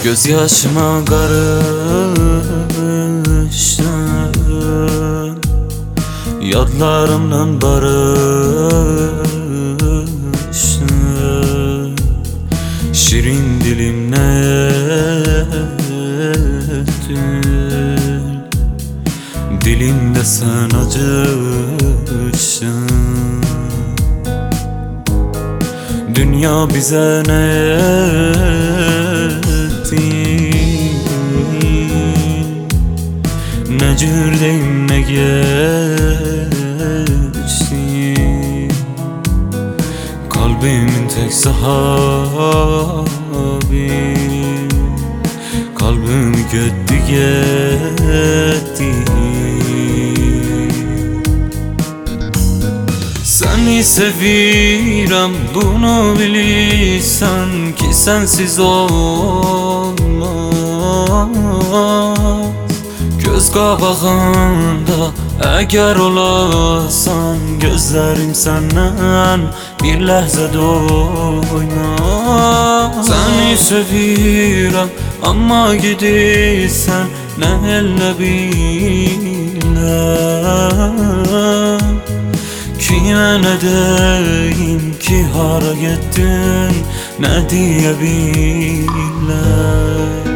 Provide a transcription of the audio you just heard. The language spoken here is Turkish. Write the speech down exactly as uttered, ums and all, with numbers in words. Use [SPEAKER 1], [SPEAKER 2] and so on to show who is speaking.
[SPEAKER 1] Gözyaşıma karıştın, yadlarımdan barıştın. Şirin dilimle ettin, dilimde sen acıştın. Dünya bize ne etti, ne cürdeyim ne geçti. Kalbimin tek sahibi, kalbimi gitti gitti. Seni sevirəm, bunu bilirsən ki sensiz olmaz. Göz qabağında əgər olasan, gözlərim səndən bir ləhzə doymaz. Səni sevirəm, amma gedirsən nə elə biləm. Kime ne deyim ki hara gittin, ne diyebilem.